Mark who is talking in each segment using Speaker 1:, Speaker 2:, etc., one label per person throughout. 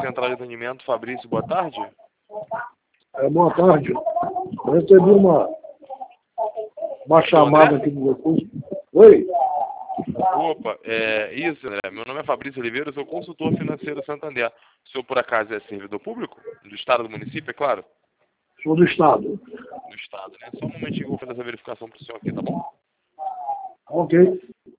Speaker 1: Central de Atendimento, Fabrício, boa tarde.
Speaker 2: Boa tarde. Eu recebi uma chamada aqui do recurso. Oi?
Speaker 1: Opa, isso, André. Meu nome é Fabrício Oliveira, eu sou consultor financeiro Santander. O senhor, por acaso, é servidor público? Do Estado, do município, é claro?
Speaker 2: Sou do Estado.
Speaker 1: Do Estado, né? Só um momentinho que eu vou fazer essa verificação para o senhor aqui, tá bom?
Speaker 2: Ok.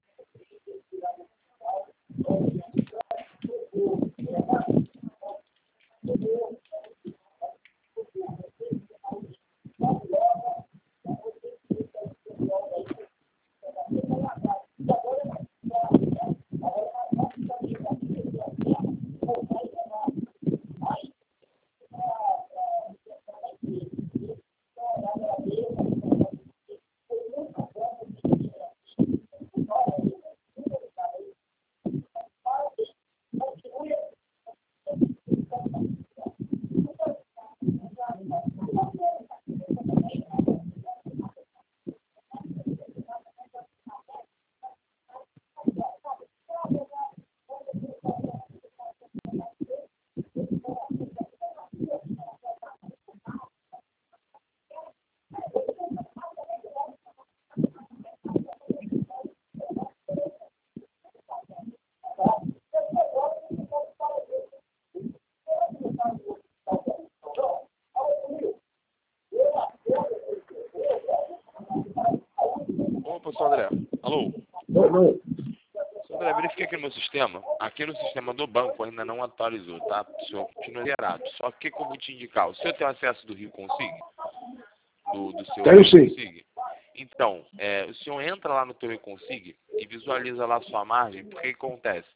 Speaker 1: Opa, senhor André. Alô?
Speaker 2: Não.
Speaker 1: Senhor André, verifiquei aqui no meu sistema. Aqui no sistema do banco ainda não atualizou, tá? O senhor continua zerado. Só que eu vou te indicar. O senhor tem acesso do Rio Consig? Do seu
Speaker 2: Tenho
Speaker 1: Rio
Speaker 2: sim.
Speaker 1: Consig? Então, o senhor entra lá no teu Rio Consig e visualiza lá a sua margem, porque o que acontece?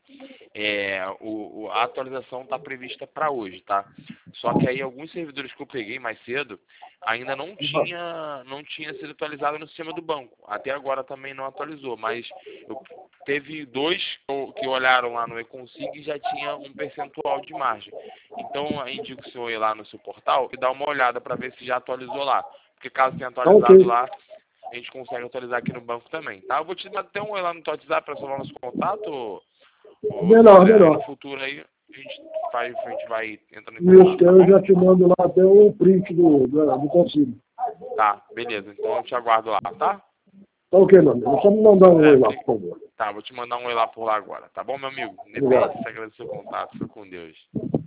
Speaker 1: A atualização está prevista para hoje, tá? Só que aí alguns servidores que eu peguei mais cedo ainda não tinha sido atualizado no sistema do banco. Até agora também não atualizou, mas teve dois que olharam lá no eConsig e já tinha um percentual de margem. Então, eu indico o senhor ir lá no seu portal e dar uma olhada para ver se já atualizou lá. Porque caso tenha atualizado
Speaker 2: Ok.
Speaker 1: lá, a gente consegue atualizar aqui no banco também, tá? Eu vou te dar até um oi lá no teu WhatsApp para salvar nosso contato.
Speaker 2: Melhor.
Speaker 1: No futuro aí, a gente vai entrando em
Speaker 2: Isso,
Speaker 1: contato,
Speaker 2: que
Speaker 1: tá
Speaker 2: eu
Speaker 1: bom?
Speaker 2: já te mando lá até o print do consigo.
Speaker 1: Tá, beleza. Então eu te aguardo lá, tá?
Speaker 2: Tá ok, meu amigo. É só me mandar um
Speaker 1: É,
Speaker 2: oi lá, por favor.
Speaker 1: tá, vou te mandar um oi lá por lá agora, tá bom, meu amigo?
Speaker 2: Obrigado.
Speaker 1: Independente se você agradecer o contato, fica com Deus.